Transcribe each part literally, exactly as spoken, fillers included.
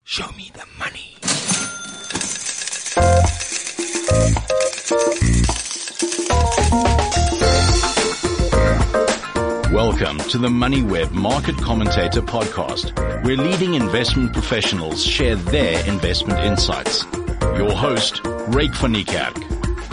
Show me the money. Welcome to the MoneyWeb Market Commentator Podcast, where leading investment professionals share their investment insights. Your host, Ryk van Niekerk.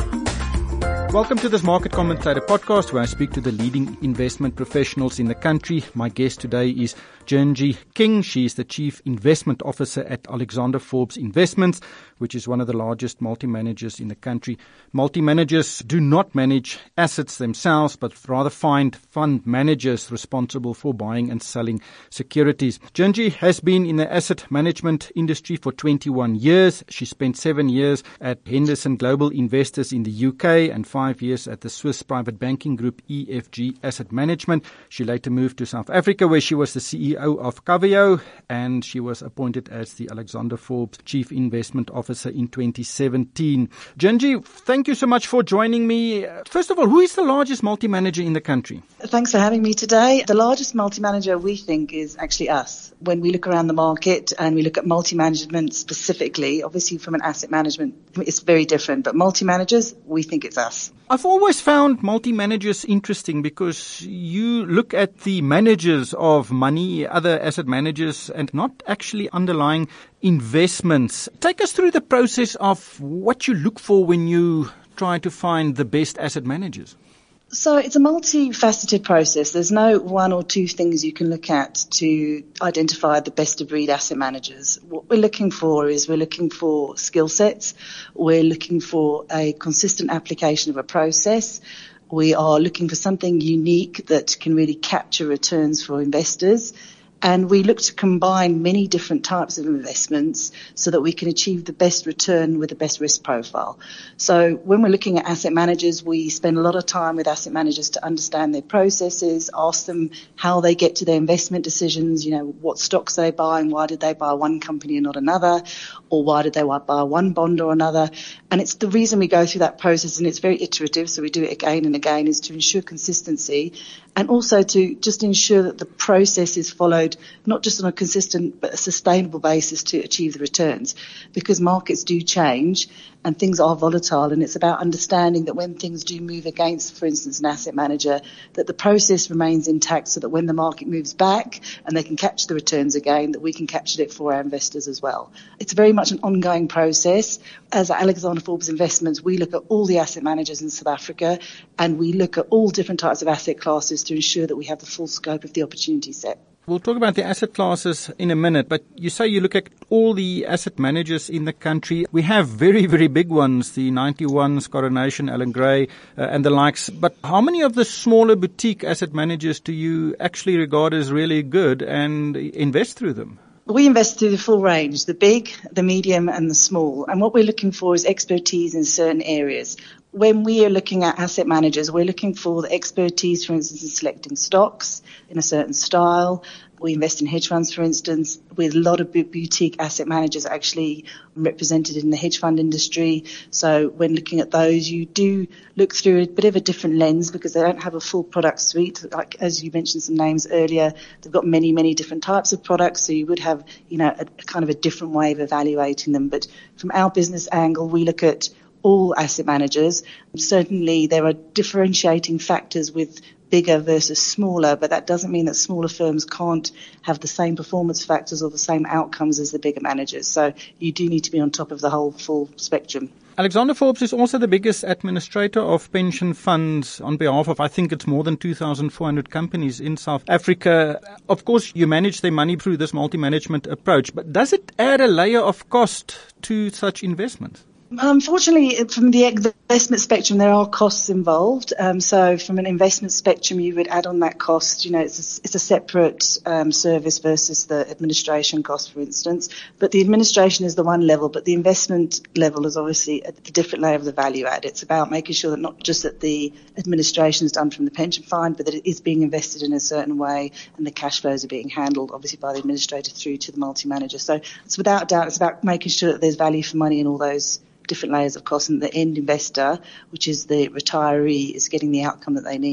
Welcome to this Market Commentator Podcast, where I speak to the leading investment professionals in the country. My guest today is Jernjie King. She is the Chief Investment Officer at Alexander Forbes Investments, which is one of the largest multi-managers in the country. Multi-managers do not manage assets themselves, but rather find fund managers responsible for buying and selling securities. Jernjie has been in the asset management industry for twenty-one years. She spent seven years at Henderson Global Investors in the U K and five years at the Swiss private banking group E F G Asset Management. She later moved to South Africa, where she was the C E O of Coveo, and she was appointed as the Alexander Forbes Chief Investment Officer in twenty seventeen. Jernjie, thank you so much for joining me. First of all, who is the largest multi-manager in the country? Thanks for having me today. The largest multi-manager we think is actually us. When we look around the market and we look at multi-management specifically, obviously from an asset management, it's very different, but multi-managers, we think it's us. I've always found multi-managers interesting because you look at the managers of money, other asset managers, and not actually underlying investments. Take us through the process of what you look for when you try to find the best asset managers. So it's a multifaceted process. There's no one or two things you can look at to identify the best of breed asset managers. What we're looking for is we're looking for skill sets. We're looking for a consistent application of a process. We are looking for something unique that can really capture returns for investors. And we look to combine many different types of investments so that we can achieve the best return with the best risk profile. So when we're looking at asset managers, we spend a lot of time with asset managers to understand their processes, ask them how they get to their investment decisions, you know, what stocks they buy and why did they buy one company and not another, or why did they buy one bond or another. And it's the reason we go through that process, and it's very iterative, so we do it again and again, is to ensure consistency and also to just ensure that the process is followed not just on a consistent but a sustainable basis to achieve the returns, because markets do change and things are volatile, and it's about understanding that when things do move against, for instance, an asset manager, that the process remains intact so that when the market moves back and they can capture the returns again, that we can capture it for our investors as well. It's very much an ongoing process. As at Alexander Forbes Investments, we look at all the asset managers in South Africa and we look at all different types of asset classes to ensure that we have the full scope of the opportunity set. We'll talk about the asset classes in a minute, but you say you look at all the asset managers in the country. We have very, very big ones, the ninety-ones, Coronation, Allan Gray, uh, and the likes. But how many of the smaller boutique asset managers do you actually regard as really good and invest through them? We invest through the full range, the big, the medium and the small. And what we're looking for is expertise in certain areas. When we are looking at asset managers, we're looking for the expertise, for instance, in selecting stocks in a certain style. We invest in hedge funds, for instance, with a lot of boutique asset managers actually represented in the hedge fund industry. So when looking at those, you do look through a bit of a different lens because they don't have a full product suite. Like, as you mentioned some names earlier, they've got many, many different types of products. So you would have, you know, a, a kind of a different way of evaluating them. But from our business angle, we look at all asset managers. Certainly there are differentiating factors with bigger versus smaller, but that doesn't mean that smaller firms can't have the same performance factors or the same outcomes as the bigger managers. So you do need to be on top of the whole full spectrum. Alexander Forbes is also the biggest administrator of pension funds on behalf of, I think it's more than two thousand four hundred companies in South Africa. Of course, you manage their money through this multi-management approach, but does it add a layer of cost to such investments? Unfortunately, from the investment spectrum, there are costs involved. Um, so from an investment spectrum, you would add on that cost. You know, it's a, it's a separate um, service versus the administration cost, for instance. But the administration is the one level, but the investment level is obviously a different layer of the value add. It's about making sure that not just that the administration is done from the pension fund, but that it is being invested in a certain way and the cash flows are being handled, obviously, by the administrator through to the multi-manager. So it's without a doubt, it's about making sure that there's value for money in all those different layers of cost, and the end investor, which is the retiree, is getting the outcome that they need.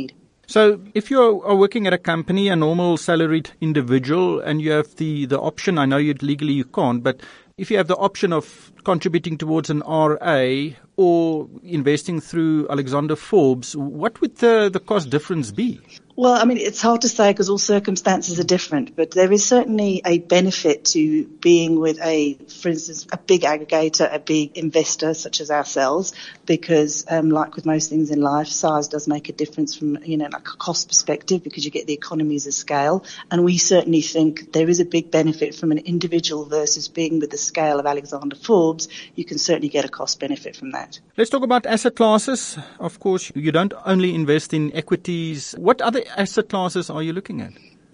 So if you are working at a company, a normal salaried individual, and you have the, the option, I know you legally you can't, but if you have the option of contributing towards an R A or investing through Alexander Forbes, what would the, the cost difference be? Well, I mean, it's hard to say because all circumstances are different, but there is certainly a benefit to being with a, for instance, a big aggregator, a big investor such as ourselves, because um, like with most things in life, size does make a difference from, you know, like a cost perspective because you get the economies of scale. And we certainly think there is a big benefit from an individual versus being with the scale of Alexander Forbes. You can certainly get a cost benefit from that. Let's talk about asset classes. Of course, you don't only invest in equities. What other asset classes are you looking at?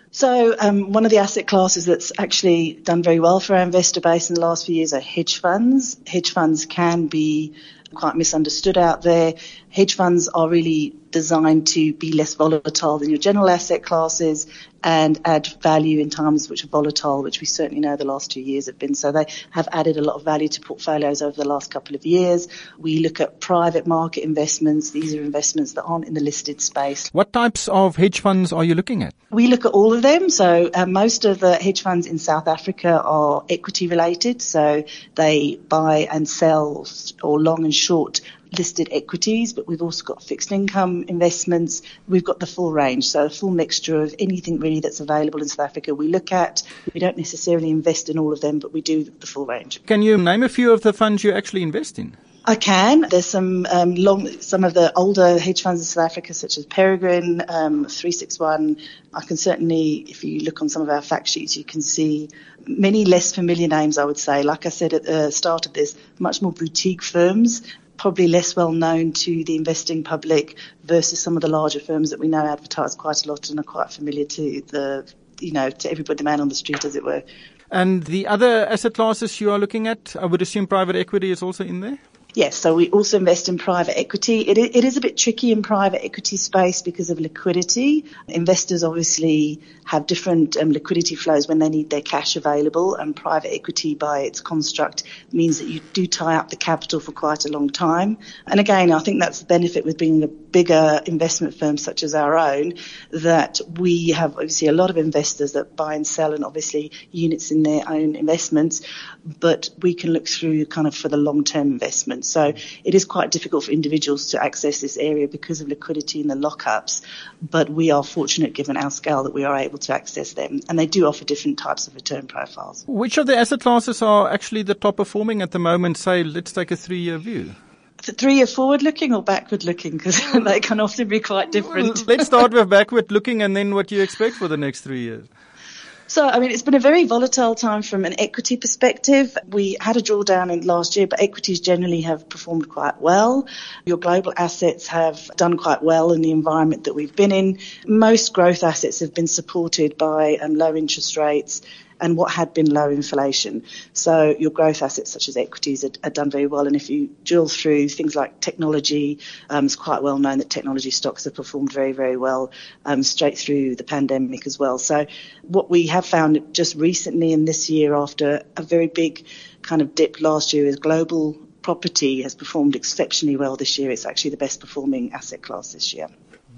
So um, one of the asset classes that's actually done very well for our investor base in the last few years are hedge funds. Hedge funds can be quite misunderstood out there. Hedge funds are really designed to be less volatile than your general asset classes and add value in times which are volatile, which we certainly know the last two years have been. So they have added a lot of value to portfolios over the last couple of years. We look at private market investments. These are investments that aren't in the listed space. What types of hedge funds are you looking at? We look at all of them. So uh, most of the hedge funds in South Africa are equity related. So they buy and sell or long and short listed equities, but we've also got fixed income investments. We've got the full range, so a full mixture of anything really that's available in South Africa we look at. We don't necessarily invest in all of them, but we do the full range. Can you name a few of the funds you actually invest in? I can. There's some um, long, some of the older hedge funds in South Africa, such as Peregrine, um, three sixty-one. I can certainly, if you look on some of our fact sheets, you can see many less familiar names, I would say. Like I said at the start of this, much more boutique firms, probably less well known to the investing public versus some of the larger firms that we know advertise quite a lot and are quite familiar to the, you know, to everybody, the man on the street, as it were. And the other asset classes you are looking at, I would assume private equity is also in there? Yes, so we also invest in private equity. It, it is a bit tricky in private equity space because of liquidity. Investors obviously have different um, liquidity flows when they need their cash available, and private equity by its construct means that you do tie up the capital for quite a long time. And again, I think that's the benefit with being a bigger investment firm such as our own, that we have obviously a lot of investors that buy and sell and obviously units in their own investments, but we can look through kind of for the long-term investment. So it is quite difficult for individuals to access this area because of liquidity and the lockups, but we are fortunate given our scale that we are able to access them, and they do offer different types of return profiles. Which of the asset classes are actually the top performing at the moment? Say, let's take a three-year view. The three-year forward-looking or backward-looking? Because they can often be quite different. Well, let's start with backward-looking and then what you expect for the next three years. So, I mean, it's been a very volatile time from an equity perspective. We had a drawdown in last year, but equities generally have performed quite well. Your global assets have done quite well in the environment that we've been in. Most growth assets have been supported by um, low interest rates and what had been low inflation. So your growth assets such as equities are, are done very well. And if you drill through things like technology, um, it's quite well known that technology stocks have performed very, very well um, straight through the pandemic as well. So what we have found just recently in this year after a very big kind of dip last year is global property has performed exceptionally well this year. It's actually the best performing asset class this year.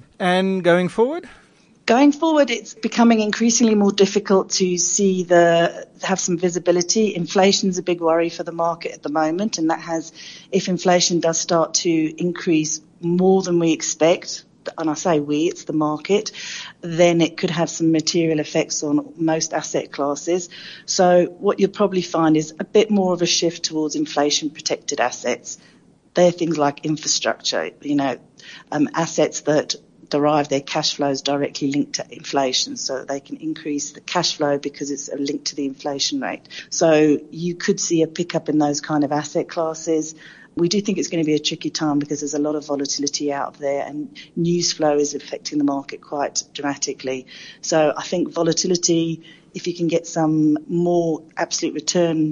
And going forward? Going forward, it's becoming increasingly more difficult to see the have some visibility. Inflation's a big worry for the market at the moment, and that has, if inflation does start to increase more than we expect, and I say we, it's the market, then it could have some material effects on most asset classes. So what you'll probably find is a bit more of a shift towards inflation-protected assets. They're things like infrastructure, you know, um, assets that derive their cash flows directly linked to inflation, so that they can increase the cash flow because it's linked to the inflation rate. So you could see a pickup in those kind of asset classes. We do think it's going to be a tricky time because there's a lot of volatility out there and news flow is affecting the market quite dramatically. So I think volatility, if you can get some more absolute return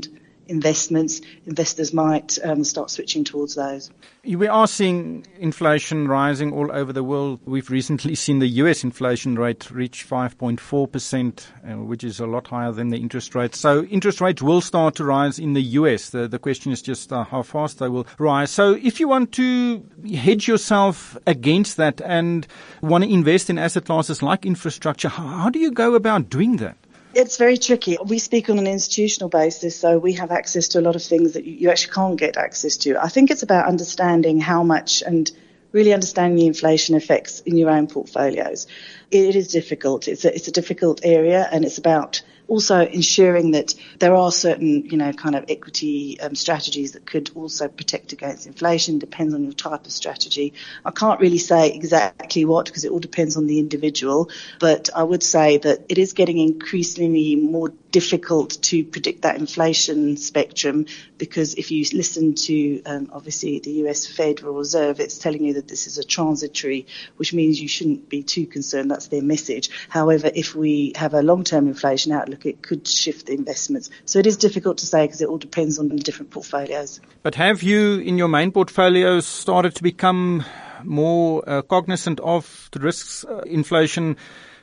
investments, investors might um, start switching towards those. We are seeing inflation rising all over the world. We've recently seen the U S inflation rate reach five point four percent, uh, which is a lot higher than the interest rate. So interest rates will start to rise in the U S. The, the question is just uh, how fast they will rise. So if you want to hedge yourself against that and want to invest in asset classes like infrastructure, how, how do you go about doing that? It's very tricky. We speak on an institutional basis, so we have access to a lot of things that you actually can't get access to. I think it's about understanding how much and really understanding the inflation effects in your own portfolios. It is difficult. It's a, it's a difficult area, and it's about also ensuring that there are certain, you know, kind of equity um, strategies that could also protect against inflation. Depends on your type of strategy. I can't really say exactly what, because it all depends on the individual, but I would say that it is getting increasingly more difficult to predict that inflation spectrum, because if you listen to um, obviously the U S Federal Reserve, it's telling you that this is a transitory, which means you shouldn't be too concerned. That's their message. However, if we have a long-term inflation outlook, it could shift the investments. So it is difficult to say because it all depends on the different portfolios. But have you, in your main portfolios, started to become more uh, cognizant of the risks uh, inflation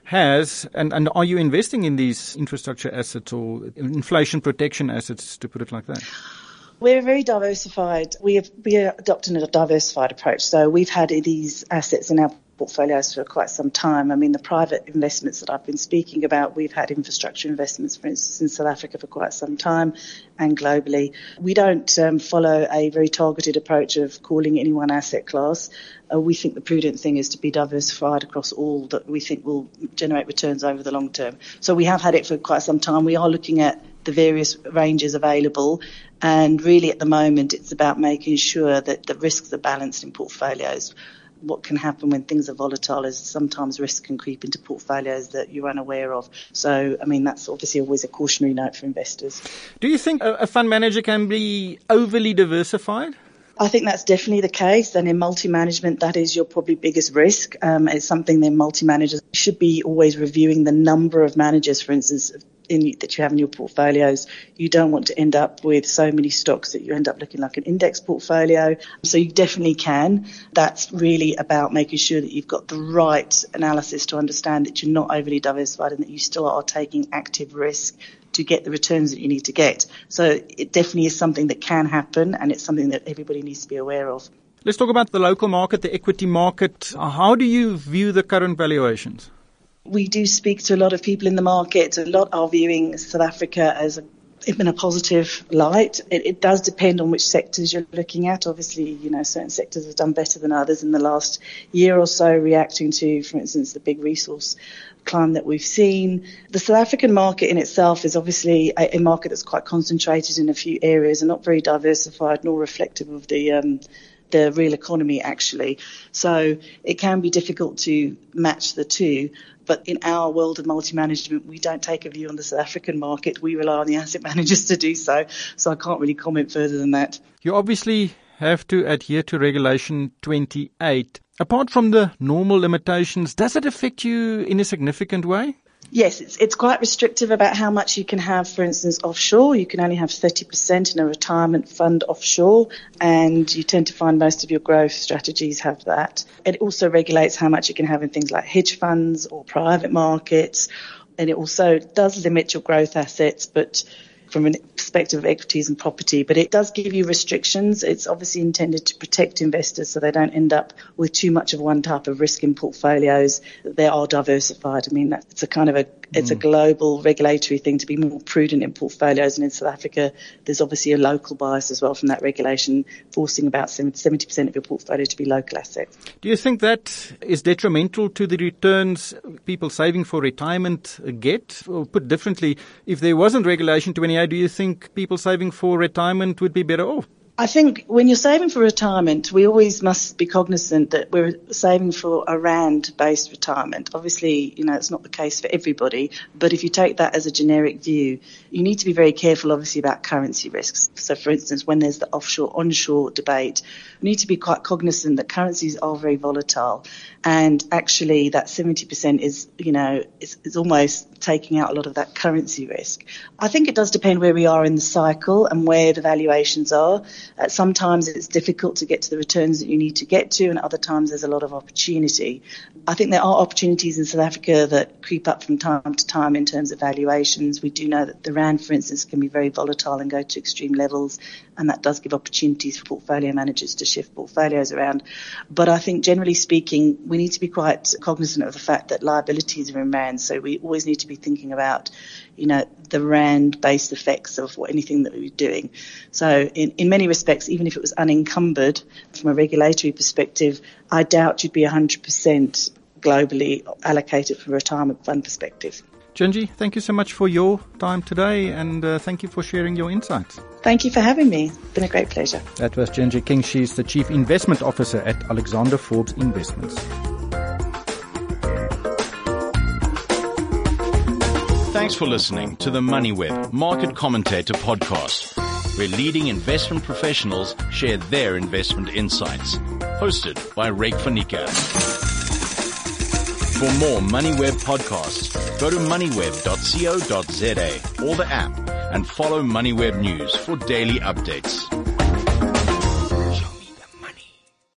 has, and, and are you investing in these infrastructure assets or inflation protection assets, to put it like that? We're very diversified. We have we are adopting a diversified approach. So we've had these assets in our portfolios for quite some time. I mean, the private investments that I've been speaking about, we've had infrastructure investments, for instance, in South Africa for quite some time and globally. We don't um, follow a very targeted approach of calling any one asset class. Uh, we think the prudent thing is to be diversified across all that we think will generate returns over the long term. So we have had it for quite some time. We are looking at the various ranges available, and really at the moment it's about making sure that the risks are balanced in portfolios. What can happen when things are volatile is sometimes risk can creep into portfolios that you're unaware of. So, I mean, that's obviously always a cautionary note for investors. Do you think a, a fund manager can be overly diversified? I think that's definitely the case. And in multi-management, that is your probably biggest risk. Um, it's something that multi-managers should be always reviewing the number of managers, for instance, in, that you have in your portfolios. You don't want to end up with so many stocks that you end up looking like an index portfolio. So you definitely can. That's really about making sure that you've got the right analysis to understand that you're not overly diversified and that you still are taking active risk to get the returns that you need to get. So it definitely is something that can happen, and it's something that everybody needs to be aware of. Let's talk about the local market, the equity market. How do you view the current valuations? We do speak to a lot of people in the market. A lot are viewing South Africa as a, in a positive light. It, it does depend on which sectors you're looking at. Obviously, you know, certain sectors have done better than others in the last year or so, reacting to, for instance, the big resource climb that we've seen. The South African market in itself is obviously a, a market that's quite concentrated in a few areas and not very diversified nor reflective of the um, the real economy, actually. So it can be difficult to match the two. But in our world of multi-management, we don't take a view on the South African market. We rely on the asset managers to do so. So I can't really comment further than that. You obviously have to adhere to Regulation twenty-eight. Apart from the normal limitations, does it affect you in a significant way? Yes, it's it's quite restrictive about how much you can have, for instance, offshore. You can only have thirty percent in a retirement fund offshore, and you tend to find most of your growth strategies have that. It also regulates how much you can have in things like hedge funds or private markets, and it also does limit your growth assets, but from a perspective of equities and property, but it does give you restrictions. It's obviously intended to protect investors so they don't end up with too much of one type of risk in portfolios. They are diversified. I mean, it's a kind of a it's mm. a global regulatory thing to be more prudent in portfolios. And in South Africa, there's obviously a local bias as well from that regulation, forcing about seventy percent of your portfolio to be local assets. Do you think that is detrimental to the returns people saving for retirement get? Or put differently, if there wasn't Regulation twenty-eight, do you think people saving for retirement would be better off? I think when you're saving for retirement, we always must be cognizant that we're saving for a rand-based retirement. Obviously, you know, it's not the case for everybody, but if you take that as a generic view, you need to be very careful, obviously, about currency risks. So, for instance, when there's the offshore-onshore debate, we need to be quite cognizant that currencies are very volatile. And actually, that seventy percent is, you know, is, is almost taking out a lot of that currency risk. I think it does depend where we are in the cycle and where the valuations are. Uh, sometimes it's difficult to get to the returns that you need to get to, and other times there's a lot of opportunity. I think there are opportunities in South Africa that creep up from time to time in terms of valuations. We do know that the rand, for instance, can be very volatile and go to extreme levels, and that does give opportunities for portfolio managers to shift portfolios around. But I think generally speaking, we need to be quite cognizant of the fact that liabilities are in rand, so we always need to be thinking about, you know, the rand-based effects of what, anything that we're doing. So in, in many respects, even if it was unencumbered from a regulatory perspective, I doubt you'd be one hundred percent globally allocated from a retirement fund perspective. Gingy, thank you so much for your time today, and uh, thank you for sharing your insights. Thank you for having me. It's been a great pleasure. That was Gingy King. She's the Chief Investment Officer at Alexander Forbes Investments. Thanks for listening to the MoneyWeb Market Commentator podcast, where leading investment professionals share their investment insights. Hosted by Ryk van Niekerk. For more MoneyWeb podcasts, go to moneyweb dot co dot za or the app and follow MoneyWeb News for daily updates.